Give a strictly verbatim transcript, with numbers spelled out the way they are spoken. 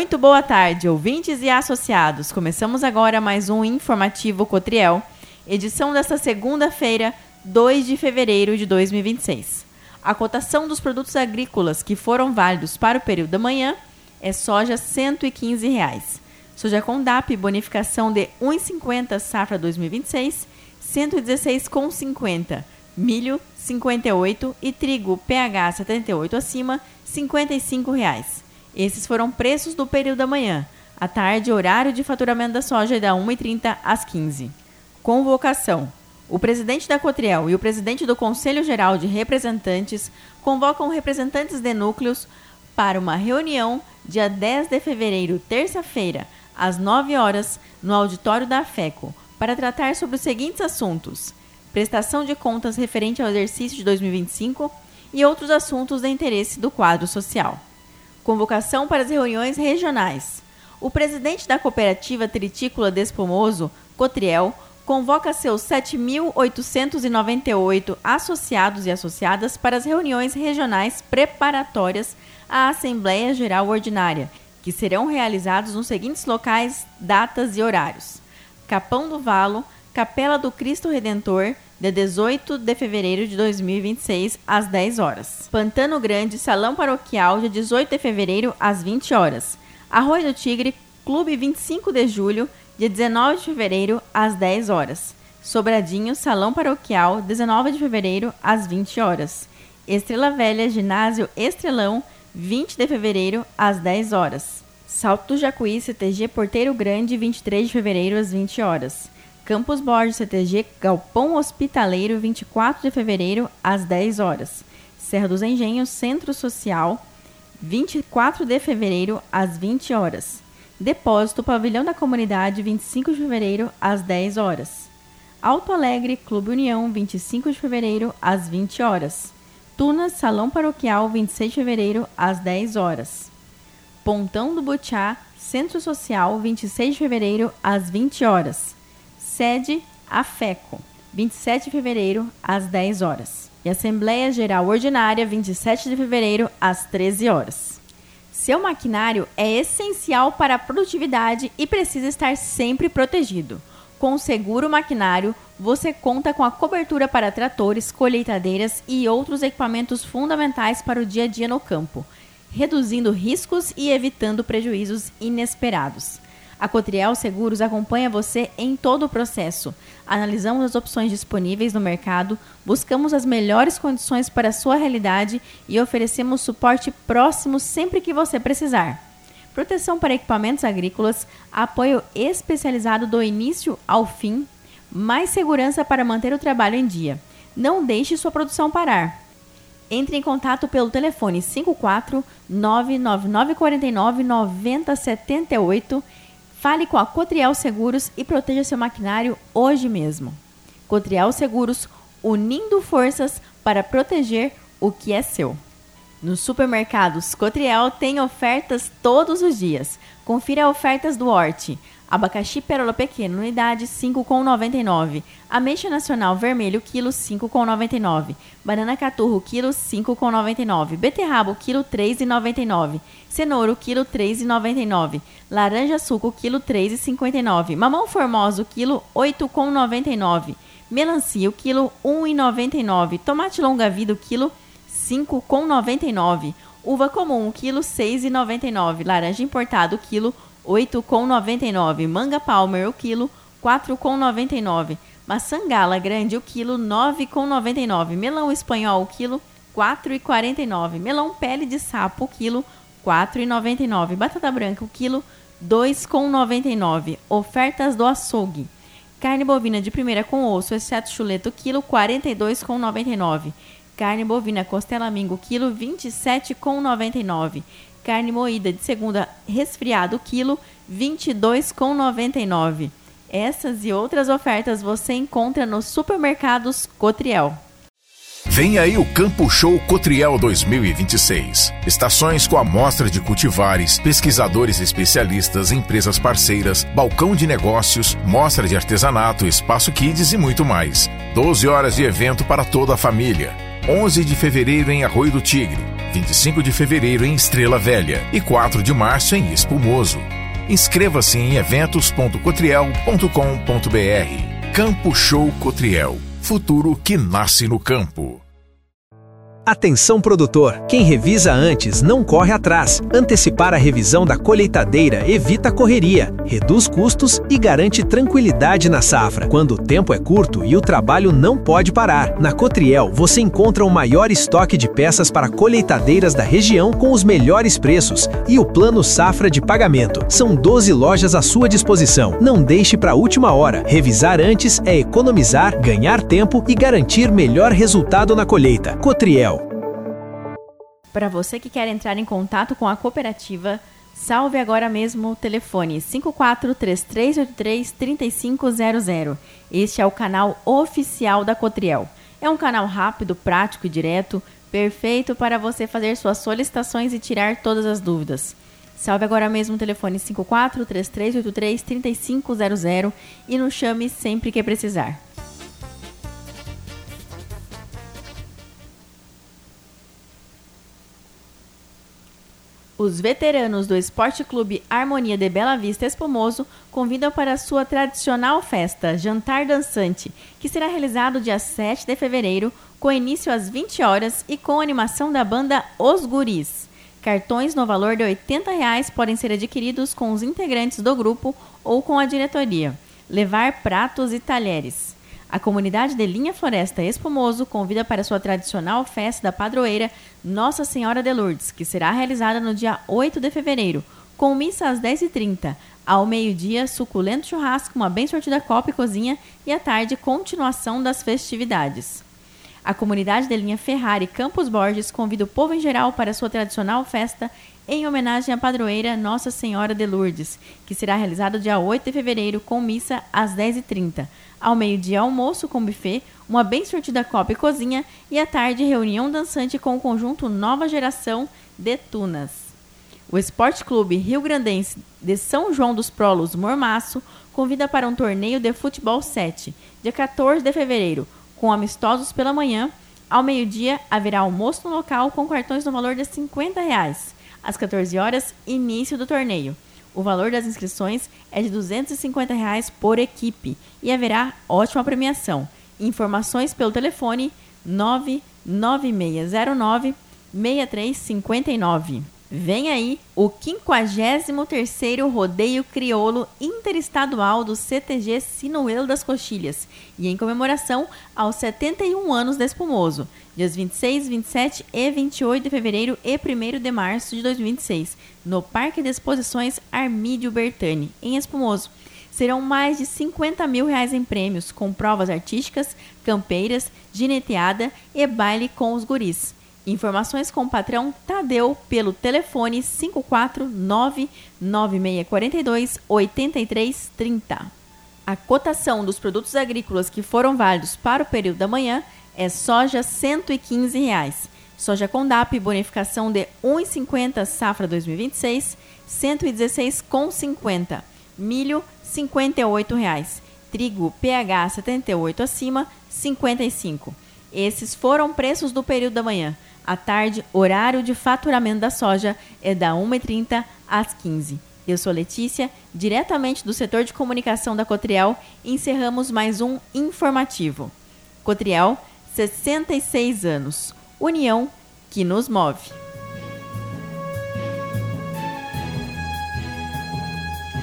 Muito boa tarde, ouvintes e associados. Começamos agora mais um Informativo Cotriel, edição desta segunda-feira, dois de fevereiro de dois mil e vinte e seis. A cotação dos produtos agrícolas que foram válidos para o período da manhã é soja cento e quinze reais. Soja Condap, bonificação de um real e cinquenta safra dois mil e vinte e seis, cento e dezesseis reais e cinquenta centavos. Milho, cinquenta e oito e trigo P H setenta e oito acima, cinquenta e cinco reais. Esses foram preços do período da manhã. À tarde, horário de faturamento da soja é da uma e trinta às quinze. Convocação. O presidente da Cotriel e o presidente do Conselho Geral de Representantes convocam representantes de núcleos para uma reunião dia dez de fevereiro, terça-feira, às nove horas, no auditório da AFECO, para tratar sobre os seguintes assuntos: prestação de contas referente ao exercício de dois mil e vinte e cinco e outros assuntos de interesse do quadro social. Convocação para as reuniões regionais. O presidente da Cooperativa Tritícola de Espumoso, Cotriel, convoca seus sete mil oitocentos e noventa e oito associados e associadas para as reuniões regionais preparatórias à Assembleia Geral Ordinária, que serão realizados nos seguintes locais, datas e horários: Capão do Valo, Capela do Cristo Redentor, de dezoito de fevereiro de dois mil e vinte e seis, às dez horas. Pantano Grande, Salão Paroquial, de dezoito de fevereiro, às vinte horas. Arroio do Tigre, Clube vinte e cinco de julho, de dezenove de fevereiro, às dez horas. Sobradinho, Salão Paroquial, dezenove de fevereiro, às vinte horas. Estrela Velha, Ginásio Estrelão, vinte de fevereiro, às dez horas. Salto do Jacuí, C T G Porteiro Grande, vinte e três de fevereiro, às vinte horas. Campos Borges, C T G Galpão Hospitaleiro, vinte e quatro de fevereiro, às dez horas. Serra dos Engenhos, Centro Social, vinte e quatro de fevereiro, às vinte horas. Depósito Pavilhão da Comunidade, vinte e cinco de fevereiro, às dez horas. Alto Alegre, Clube União, vinte e cinco de fevereiro, às vinte horas. Tunas, Salão Paroquial, vinte e seis de fevereiro, às dez horas. Pontão do Butiá, Centro Social, vinte e seis de fevereiro, às vinte horas. Sede AFECO, vinte e sete de fevereiro, às dez horas. E Assembleia Geral Ordinária, vinte e sete de fevereiro, às treze horas. Seu maquinário é essencial para a produtividade e precisa estar sempre protegido. Com o Seguro Maquinário, você conta com a cobertura para tratores, colheitadeiras e outros equipamentos fundamentais para o dia a dia no campo, reduzindo riscos e evitando prejuízos inesperados. A Cotriel Seguros acompanha você em todo o processo. Analisamos as opções disponíveis no mercado, buscamos as melhores condições para a sua realidade e oferecemos suporte próximo sempre que você precisar. Proteção para equipamentos agrícolas, apoio especializado do início ao fim, mais segurança para manter o trabalho em dia. Não deixe sua produção parar. Entre em contato pelo telefone cinco quatro nove nove nove quatro nove nove zero sete oito. Fale com a Cotriel Seguros e proteja seu maquinário hoje mesmo. Cotriel Seguros, unindo forças para proteger o que é seu. Nos supermercados Cotriel tem ofertas todos os dias. Confira ofertas do Horti. Abacaxi Pérola Pequeno, unidade cinco reais e noventa e nove centavos. Ameixa Nacional Vermelho, quilo cinco reais e noventa e nove centavos. Banana Caturro, quilo cinco reais e noventa e nove centavos. Beterraba, quilo três reais e noventa e nove centavos. Cenoura, quilo três reais e noventa e nove centavos. Laranja Suco, quilo três reais e cinquenta e nove centavos. Mamão Formoso, quilo oito reais e noventa e nove centavos. Melancia, quilo um real e noventa e nove centavos. Tomate Longa Vida, quilo cinco reais e noventa e nove centavos. Uva Comum, quilo seis reais e noventa e nove centavos. Laranja Importado, quilo oito reais e noventa e nove centavos. Manga Palmer, o quilo quatro reais e noventa e nove centavos. Maçã Gala Grande, o quilo nove reais e noventa e nove centavos. Melão Espanhol, o quilo quatro reais e quarenta e nove centavos. Melão Pele de Sapo, o quilo quatro reais e noventa e nove centavos. Batata Branca, o quilo dois reais e noventa e nove centavos. Ofertas do açougue. Carne bovina de primeira com osso, exceto chuleta, o quilo quarenta e dois reais e noventa e nove centavos. Carne bovina Costela Mingo, quilo vinte e sete reais e noventa e nove centavos. Carne moída de segunda resfriado, quilo vinte e dois reais e noventa e nove centavos. Essas e outras ofertas você encontra nos supermercados Cotriel. Vem aí o Campo Show Cotriel dois mil e vinte e seis. Estações com amostra de cultivares, pesquisadores especialistas, empresas parceiras, balcão de negócios, mostra de artesanato, espaço kids e muito mais. doze horas de evento para toda a família. onze de fevereiro em Arroio do Tigre. vinte e cinco de fevereiro em Estrela Velha e quatro de março em Espumoso. Inscreva-se em eventos ponto cotriel ponto com ponto br. Campo Show Cotriel. Futuro que nasce no campo. Atenção produtor, quem revisa antes não corre atrás. Antecipar a revisão da colheitadeira evita correria, reduz custos e garante tranquilidade na safra, quando o tempo é curto e o trabalho não pode parar. Na Cotriel você encontra o maior estoque de peças para colheitadeiras da região com os melhores preços e o plano safra de pagamento. São doze lojas à sua disposição. Não deixe para a última hora. Revisar antes é economizar, ganhar tempo e garantir melhor resultado na colheita. Cotriel. Para você que quer entrar em contato com a cooperativa, salve agora mesmo o telefone cinco quatro três três oito três três cinco zero zero. Este é o canal oficial da Cotriel. É um canal rápido, prático e direto, perfeito para você fazer suas solicitações e tirar todas as dúvidas. Salve agora mesmo o telefone cinco quatro três três oito três três cinco zero zero e nos chame sempre que precisar. Os veteranos do Esporte Clube Harmonia de Bela Vista Espumoso convidam para a sua tradicional festa Jantar Dançante, que será realizado dia sete de fevereiro, com início às vinte horas e com animação da banda Os Guris. Cartões no valor de oitenta reais podem ser adquiridos com os integrantes do grupo ou com a diretoria. Levar pratos e talheres. A comunidade de Linha Floresta Espumoso convida para sua tradicional festa da padroeira Nossa Senhora de Lourdes, que será realizada no dia oito de fevereiro, com missa às dez e trinta. Ao meio-dia, suculento churrasco, uma bem sortida copa e cozinha e à tarde, continuação das festividades. A comunidade de Linha Ferrari Campos Borges convida o povo em geral para sua tradicional festa em homenagem à padroeira Nossa Senhora de Lourdes, que será realizada dia oito de fevereiro, com missa às dez e trinta. Ao meio-dia, almoço com buffet, uma bem sortida copa e cozinha e à tarde, reunião dançante com o conjunto Nova Geração de Tunas. O Esporte Clube Rio Grandense de São João dos Prolos Mormaço convida para um torneio de futebol sete, dia quatorze de fevereiro, com amistosos pela manhã. Ao meio-dia, haverá almoço no local com cartões no valor de cinquenta reais. Às quatorze horas, início do torneio. O valor das inscrições é de duzentos e cinquenta reais por equipe e haverá ótima premiação. Informações pelo telefone nove nove seis zero nove seis três cinco nove. Vem aí o quinquagésimo terceiro Rodeio Crioulo Interestadual do C T G Sinuelo das Coxilhas e em comemoração aos setenta e um anos da Espumoso, dias vinte e seis, vinte e sete e vinte e oito de fevereiro e primeiro de março de dois mil e vinte e seis, no Parque de Exposições Armídio Bertani, em Espumoso. Serão mais de cinquenta mil reais em prêmios, com provas artísticas, campeiras, gineteada e baile com os guris. Informações com o patrão Tadeu pelo telefone cinco quatro nove nove seis quatro dois oito três três zero. A cotação dos produtos agrícolas que foram válidos para o período da manhã é soja cento e quinze reais, soja Condap bonificação de um real e cinquenta safra dois mil e vinte e seis, cento e dezesseis reais e cinquenta centavos, milho cinquenta e oito reais, trigo P H setenta e oito acima cinquenta e cinco. Esses foram preços do período da manhã. À tarde, horário de faturamento da soja é da uma e trinta às quinze. Eu sou Letícia, diretamente do setor de comunicação da Cotriel, e encerramos mais um informativo. Cotriel, sessenta e seis anos. União que nos move.